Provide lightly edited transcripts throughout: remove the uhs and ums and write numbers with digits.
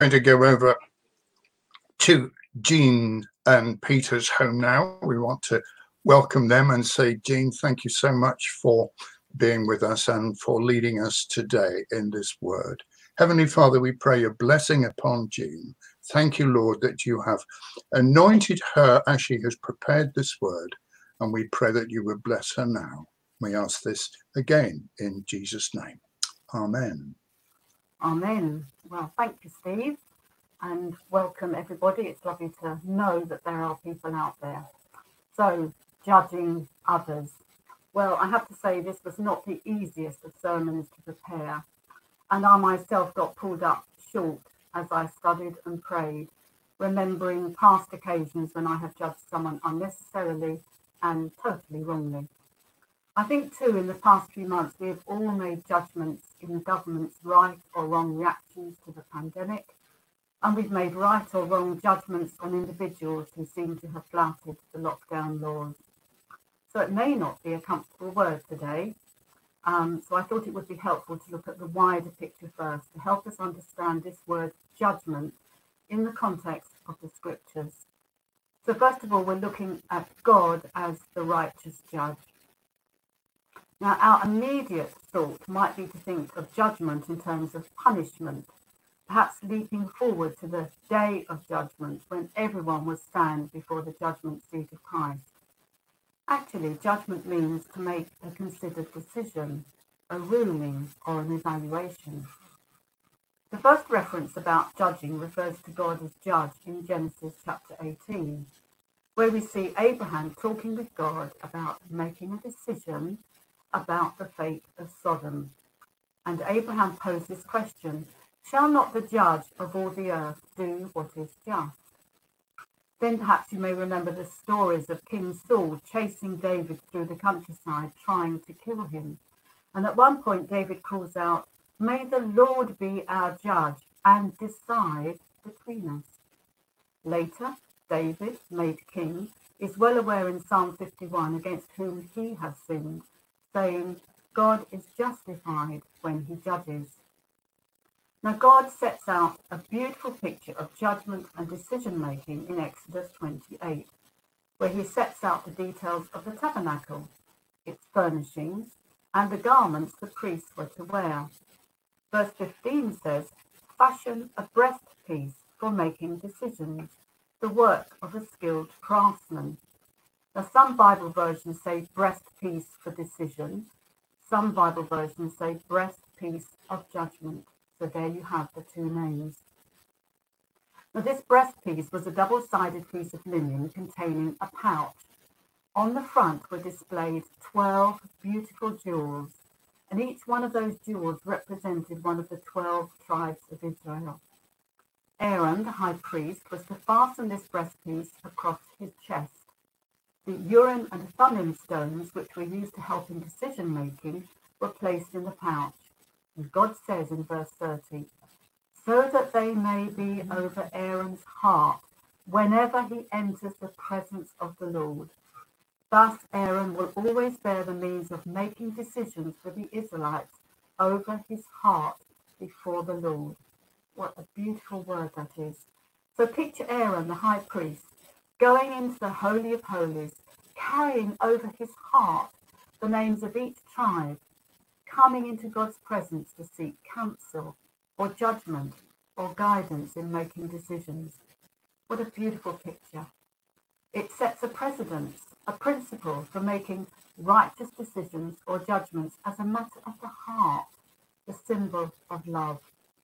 going to go over to Jean and Peter's home now. We want to welcome them and say, Jean, thank you so much for being with us and for leading us today in this word. Heavenly Father, we pray a blessing upon Jean. Thank you, Lord, that you have anointed her as she has prepared this word, and we pray that you would bless her now. We ask this again in Jesus' name. Amen. Amen. Well, thank you, Steve, and welcome everybody. It's lovely to know that there are people out there. So, judging others. Well, I have to say this was not the easiest of sermons to prepare, and I myself got pulled up short as I studied and prayed, remembering past occasions when I have judged someone unnecessarily and totally wrongly. I think too, in the past few months, we have all made judgments in government's right or wrong reactions to the pandemic, and we've made right or wrong judgments on individuals who seem to have flouted the lockdown laws. So it may not be a comfortable word today, so I thought it would be helpful to look at the wider picture first to help us understand this word judgment in the context of the scriptures. So first of all, we're looking at God as the righteous judge. Now, our immediate thought might be to think of judgment in terms of punishment, perhaps leaping forward to the day of judgment when everyone will stand before the judgment seat of Christ. Actually, judgment means to make a considered decision, a ruling, or an evaluation. The first reference about judging refers to God as judge in Genesis chapter 18, where we see Abraham talking with God about making a decision about the fate of Sodom. And Abraham posed this question, shall not the judge of all the earth do what is just? Then perhaps you may remember the stories of King Saul chasing David through the countryside, trying to kill him. And at one point, David calls out, may the Lord be our judge and decide between us. Later, David, made king, is well aware in Psalm 51 against whom he has sinned, saying, God is justified when he judges. Now, God sets out a beautiful picture of judgment and decision-making in Exodus 28, where he sets out the details of the tabernacle, its furnishings, and the garments the priests were to wear. Verse 15 says, fashion a breastpiece for making decisions, the work of a skilled craftsman. Now, some Bible versions say breastpiece for decision. Some Bible versions say breastpiece of judgment. So there you have the two names. Now, this breastpiece was a double-sided piece of linen containing a pouch. On the front were displayed 12 beautiful jewels, and each one of those jewels represented one of the 12 tribes of Israel. Aaron, the high priest, was to fasten this breastpiece across his chest. The Urim and Thummim stones, which were used to help in decision-making, were placed in the pouch. And God says in verse 30, so that they may be over Aaron's heart whenever he enters the presence of the Lord. Thus Aaron will always bear the means of making decisions for the Israelites over his heart before the Lord. What a beautiful word that is. So picture Aaron, the high priest, going into the Holy of Holies, carrying over his heart the names of each tribe, coming into God's presence to seek counsel or judgment or guidance in making decisions. What a beautiful picture. It sets a precedent, a principle for making righteous decisions or judgments as a matter of the heart, the symbol of love.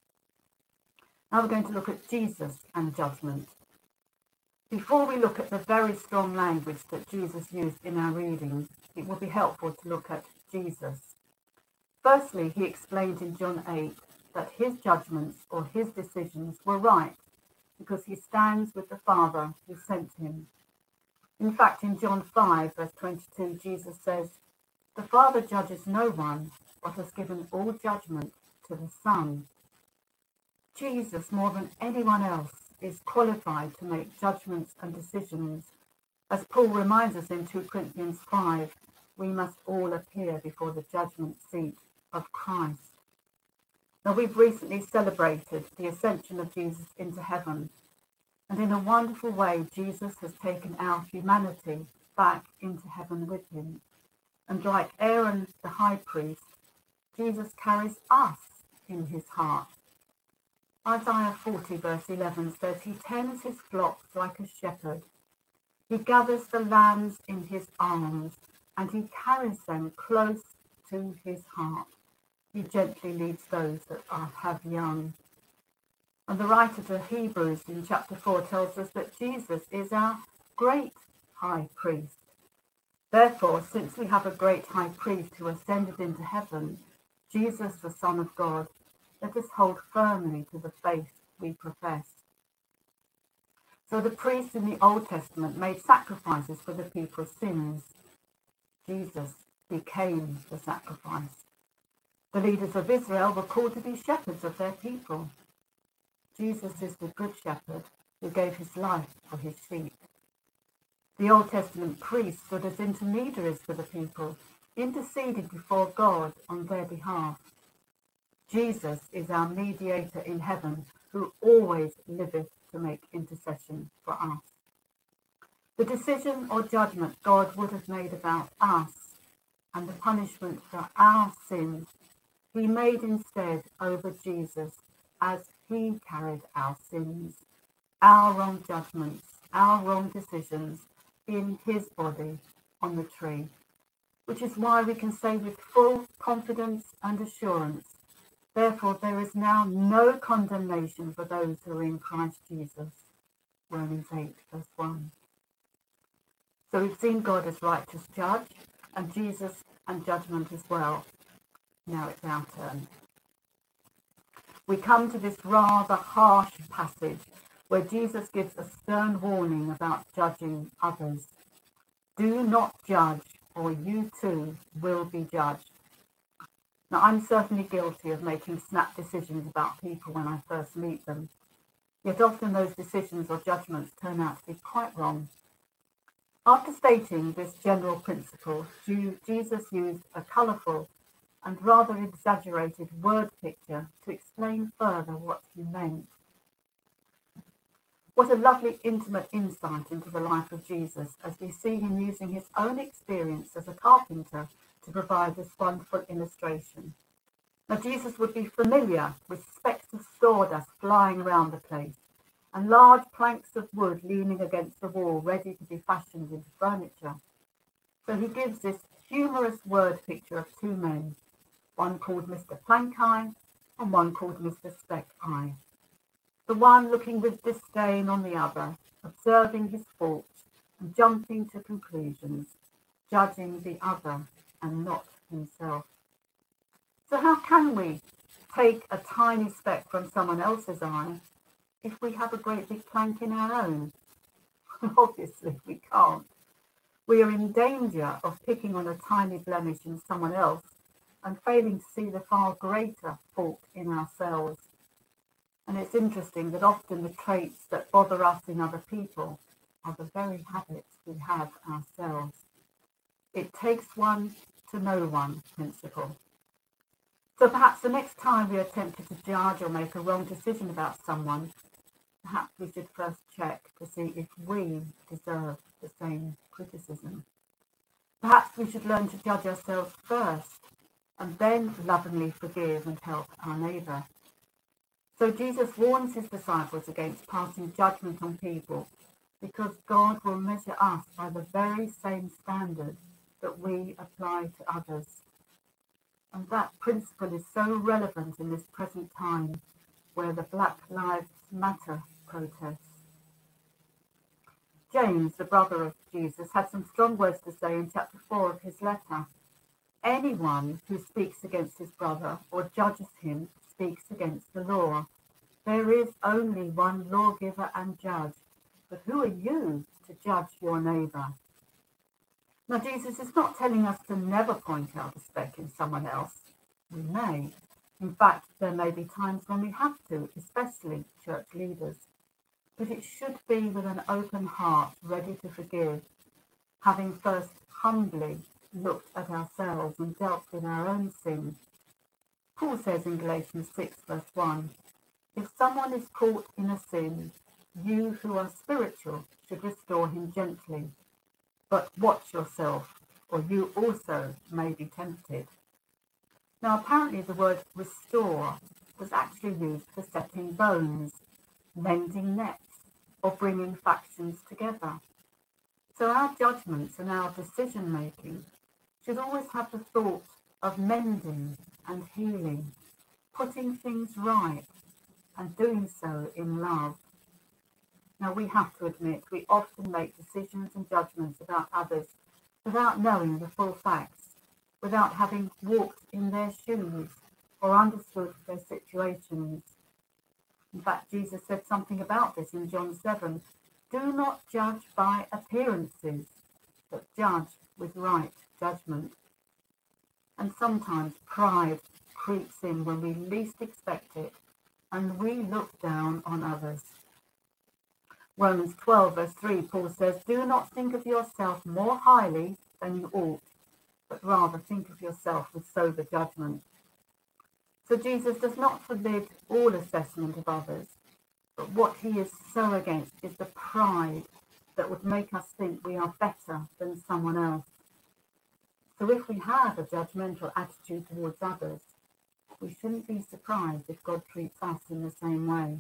Now we're going to look at Jesus and judgment. Before we look at the very strong language that Jesus used in our readings, it will be helpful to look at Jesus. Firstly, he explained in John 8 that his judgments or his decisions were right because he stands with the Father who sent him. In fact, in John 5, verse 22, Jesus says, the Father judges no one, but has given all judgment to the Son. Jesus, more than anyone else, is qualified to make judgments and decisions. As Paul reminds us in 2 Corinthians 5, we must all appear before the judgment seat of Christ. Now, we've recently celebrated the ascension of Jesus into heaven, and in a wonderful way, Jesus has taken our humanity back into heaven with him. And like Aaron, the high priest, Jesus carries us in his heart. Isaiah 40 verse 11 says, he tends his flocks like a shepherd. He gathers the lambs in his arms, and he carries them close to his heart. He gently leads those that have young. And the writer to Hebrews in chapter 4 tells us that Jesus is our great high priest. Therefore, since we have a great high priest who ascended into heaven, Jesus, the Son of God, let us hold firmly to the faith we profess. So the priests in the Old Testament made sacrifices for the people's sins. Jesus became the sacrifice. The leaders of Israel were called to be shepherds of their people. Jesus is the good shepherd who gave his life for his sheep. The Old Testament priests stood as intermediaries for the people, interceding before God on their behalf. Jesus is our mediator in heaven, who always liveth to make intercession for us. The decision or judgment God would have made about us and the punishment for our sins, he made instead over Jesus as he carried our sins, our wrong judgments, our wrong decisions in his body on the tree, which is why we can say with full confidence and assurance, therefore there is now no condemnation for those who are in Christ Jesus. Romans 8 verse 1. So we've seen God as righteous judge and Jesus and judgment as well. Now it's our turn. We come to this rather harsh passage where Jesus gives a stern warning about judging others. Do not judge, or you too will be judged. Now, I'm certainly guilty of making snap decisions about people when I first meet them. Yet often those decisions or judgments turn out to be quite wrong. After stating this general principle, Jesus used a colourful and rather exaggerated word picture to explain further what he meant. What a lovely intimate insight into the life of Jesus as we see him using his own experience as a carpenter to provide this wonderful illustration. Now, Jesus would be familiar with specks of sawdust flying around the place and large planks of wood leaning against the wall ready to be fashioned into furniture. So he gives this humorous word picture of two men, one called Mr. Plank Eye and one called Mr. Speck Eye. The one looking with disdain on the other, observing his faults and jumping to conclusions, judging the other and not himself. So how can we take a tiny speck from someone else's eye if we have a great big plank in our own? Obviously we can't. We are in danger of picking on a tiny blemish in someone else and failing to see the far greater fault in ourselves. And it's interesting that often the traits that bother us in other people are the very habits we have ourselves. It takes one to know one principle. So perhaps the next time we are tempted to judge or make a wrong decision about someone, perhaps we should first check to see if we deserve the same criticism. Perhaps we should learn to judge ourselves first and then lovingly forgive and help our neighbour. So Jesus warns his disciples against passing judgment on people because God will measure us by the very same standard that we apply to others. And that principle is so relevant in this present time where the Black Lives Matter protests. James, the brother of Jesus, had some strong words to say in chapter 4 of his letter. Anyone who speaks against his brother or judges him speaks against the law. There is only one lawgiver and judge, but who are you to judge your neighbour? Now, Jesus is not telling us to never point out a speck in someone else. We may. In fact, there may be times when we have to, especially church leaders. But it should be with an open heart, ready to forgive, having first humbly looked at ourselves and dealt with our own sin. Paul says in Galatians 6 verse 1, if someone is caught in a sin, you who are spiritual should restore him gently. But watch yourself, or you also may be tempted. Now apparently the word restore was actually used for setting bones, mending nets, or bringing factions together. So our judgments and our decision making should always have the thought of mending and healing, putting things right, and doing so in love. Now we have to admit we often make decisions and judgments about others without knowing the full facts, without having walked in their shoes or understood their situations. In fact, Jesus said something about this in John 7. Do not judge by appearances, but judge with right judgment. And sometimes pride creeps in when we least expect it, and we look down on others. Romans 12 verse 3, Paul says, do not think of yourself more highly than you ought, but rather think of yourself with sober judgment. So Jesus does not forbid all assessment of others, but what he is so against is the pride that would make us think we are better than someone else. So if we have a judgmental attitude towards others, we shouldn't be surprised if God treats us in the same way.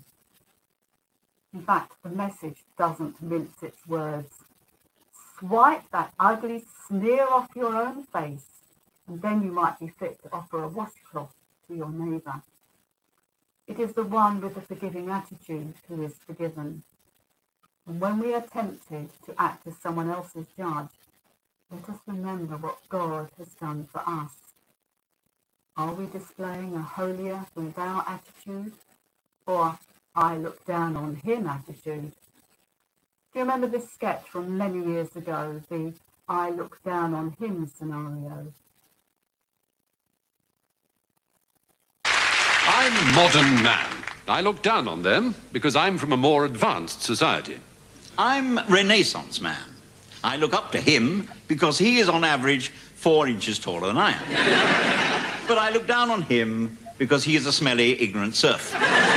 In fact, the Message doesn't mince its words. Swipe that ugly sneer off your own face, and then you might be fit to offer a washcloth to your neighbour. It is the one with the forgiving attitude who is forgiven. And when we are tempted to act as someone else's judge, let us remember what God has done for us. Are we displaying a holier than thou attitude, or I look down on him attitude? Do you remember this sketch from many years ago, the I look down on him scenario? I'm modern man. I look down on them because I'm from a more advanced society. I'm Renaissance man. I look up to him because he is on average 4 inches taller than I am. But I look down on him because he is a smelly, ignorant serf.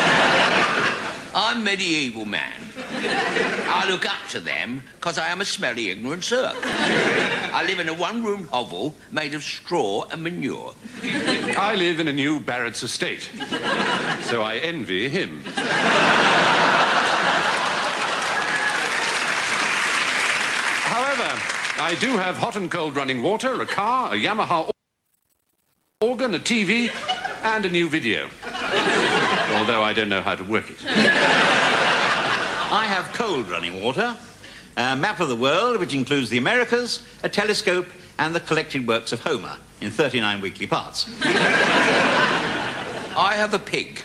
I'm medieval man. I look up to them because I am a smelly, ignorant serf. I live in a one-room hovel made of straw and manure. I live in a new Barrett's estate, so I envy him. However, I do have hot and cold running water, a car, a Yamaha organ, a TV, and a new video. Although I don't know how to work it. I have cold running water, a map of the world which includes the Americas, a telescope, and the collected works of Homer in 39 weekly parts. I have a pig.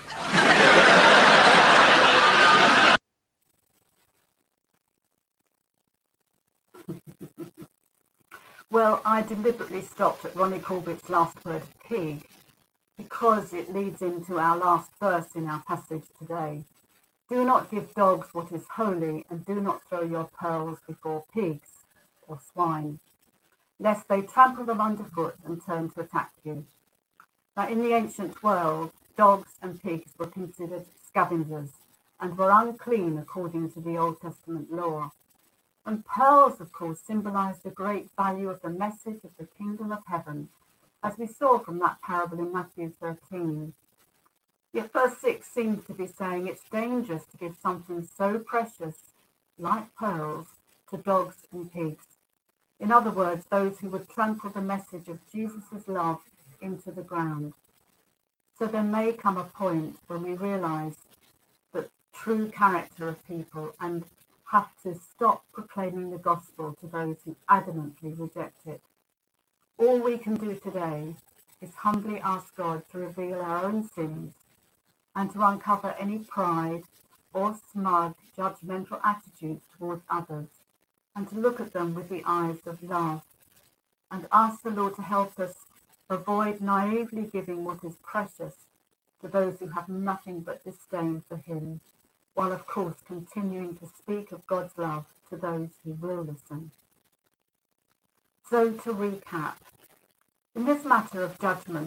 Well, I deliberately stopped at Ronnie Corbett's last word, pig, because it leads into our last verse in our passage today. Do not give dogs what is holy, and do not throw your pearls before pigs or swine, lest they trample them underfoot and turn to attack you. Now, in the ancient world, dogs and pigs were considered scavengers and were unclean according to the Old Testament law. And pearls, of course, symbolized the great value of the message of the kingdom of heaven, as we saw from that parable in Matthew 13. Yet verse 6 seems to be saying it's dangerous to give something so precious, like pearls, to dogs and pigs. In other words, those who would trample the message of Jesus' love into the ground. So there may come a point when we realize the true character of people and have to stop proclaiming the gospel to those who adamantly reject it. All we can do today is humbly ask God to reveal our own sins and to uncover any pride or smug, judgmental attitudes towards others, and to look at them with the eyes of love, and ask the Lord to help us avoid naively giving what is precious to those who have nothing but disdain for him, while of course continuing to speak of God's love to those who will listen. So to recap, in this matter of judgment,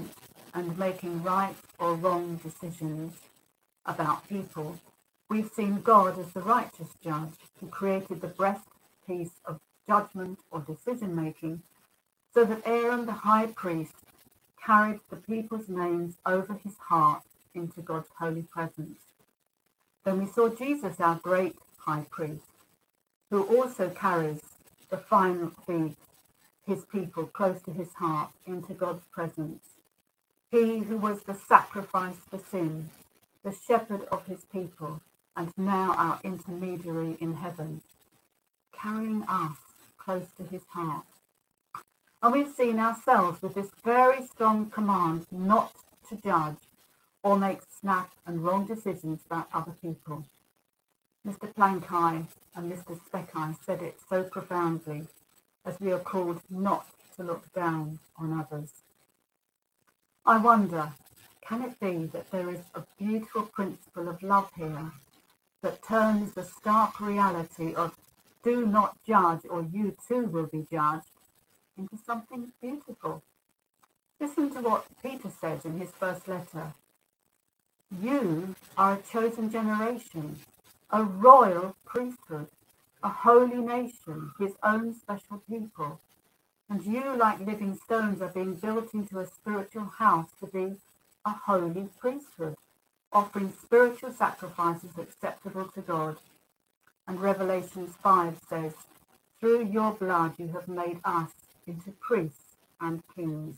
and making right or wrong decisions about people, we've seen God as the righteous judge who created the breastpiece of judgment or decision-making so that Aaron, the high priest, carried the people's names over his heart into God's holy presence. Then we saw Jesus, our great high priest, who also carries the final feed his people close to his heart into God's presence. He who was the sacrifice for sin, the shepherd of his people, and now our intermediary in heaven, carrying us close to his heart. And we've seen ourselves with this very strong command not to judge or make snap and wrong decisions about other people. Mr. Plankeye and Mr. Speckeye said it so profoundly, as we are called not to look down on others. I wonder, can it be that there is a beautiful principle of love here that turns the stark reality of do not judge or you too will be judged into something beautiful? Listen to what Peter says in his first letter. You are a chosen generation, a royal priesthood, a holy nation, his own special people. And you, like living stones, are being built into a spiritual house to be a holy priesthood, offering spiritual sacrifices acceptable to God. And Revelations 5 says, through your blood you have made us into priests and kings.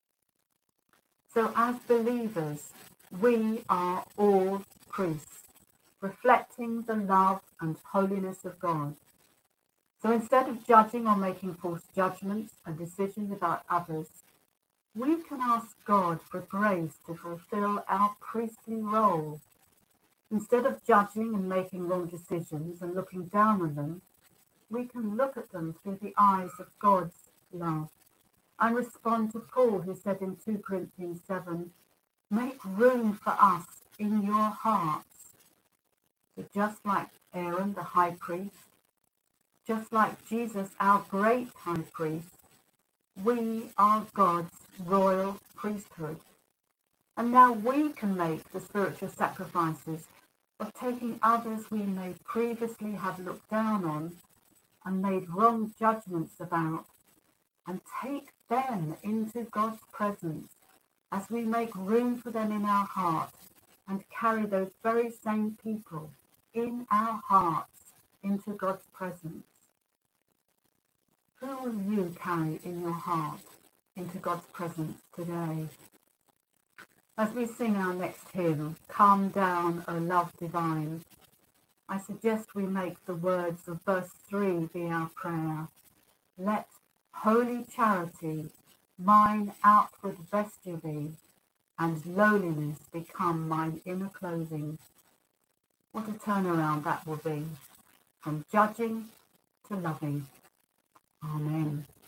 So as believers, we are all priests, reflecting the love and holiness of God. So instead of judging or making false judgments and decisions about others, we can ask God for grace to fulfill our priestly role. Instead of judging and making wrong decisions and looking down on them, we can look at them through the eyes of God's love and respond to Paul, who said in 2 Corinthians 7, make room for us in your hearts. So just like Aaron, the high priest, just like Jesus, our great high priest, we are God's royal priesthood. And now we can make the spiritual sacrifices of taking others we may previously have looked down on and made wrong judgments about, and take them into God's presence as we make room for them in our hearts and carry those very same people in our hearts into God's presence. Who will you carry in your heart into God's presence today? As we sing our next hymn, Come Down, O Love Divine, I suggest we make the words of verse 3 be our prayer. Let holy charity mine outward vesture be, and lowliness become mine inner clothing. What a turnaround that will be, from judging to loving. Amen.